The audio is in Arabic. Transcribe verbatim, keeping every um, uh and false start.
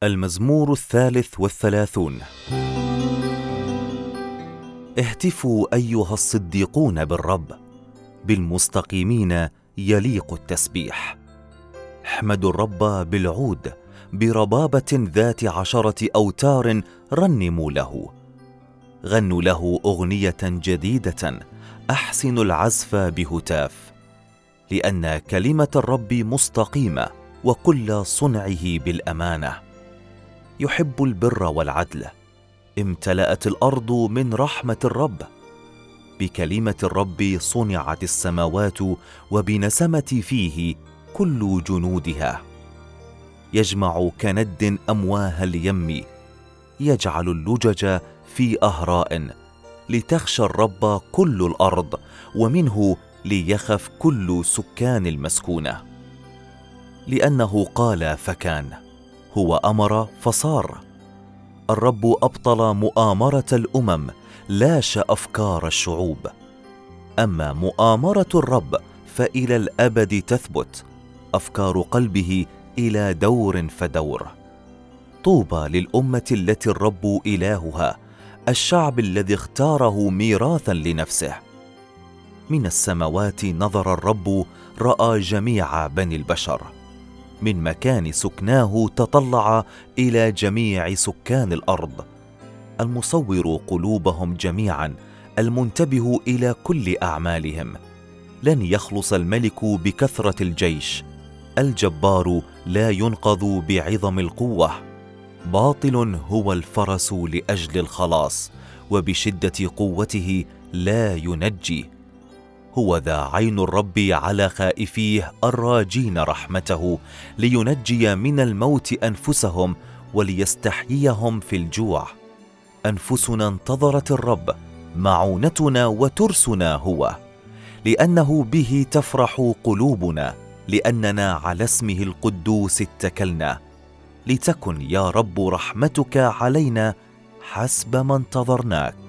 المزمور الثالث والثلاثون. اهتفوا أيها الصديقون بالرب، بالمستقيمين يليق التسبيح. احمدوا الرب بالعود، بربابة ذات عشرة أوتار رنموا له. غنوا له أغنية جديدة، أحسنوا العزف بهتاف. لأن كلمة الرب مستقيمة، وكل صنعه بالأمانة. يحب البر والعدل، امتلأت الأرض من رحمة الرب. بكلمة الرب صنعت السماوات، وبنسمة فيه كل جنودها. يجمع كند أمواه اليم، يجعل اللجج في أهراء. لتخشى الرب كل الأرض، ومنه ليخف كل سكان المسكونة. لأنه قال فكان، هو أمر فصار. الرب أبطل مؤامرة الأمم، لاش أفكار الشعوب. أما مؤامرة الرب فإلى الأبد تثبت، أفكار قلبه إلى دور فدور. طوبى للأمة التي الرب إلهها، الشعب الذي اختاره ميراثا لنفسه. من السماوات نظر الرب، رأى جميع بني البشر. من مكان سكناه تطلع إلى جميع سكان الأرض. المصور قلوبهم جميعا، المنتبه إلى كل أعمالهم. لن يخلص الملك بكثرة الجيش، الجبار لا ينقذ بعظم القوة. باطل هو الفرس لأجل الخلاص، وبشدة قوته لا ينجي. هو ذا عين الرب على خائفيه الراجين رحمته، لينجي من الموت أنفسهم، وليستحييهم في الجوع. أنفسنا انتظرت الرب، معونتنا وترسنا هو. لأنه به تفرح قلوبنا، لأننا على اسمه القدوس اتكلنا. لتكن يا رب رحمتك علينا، حسب ما انتظرناك.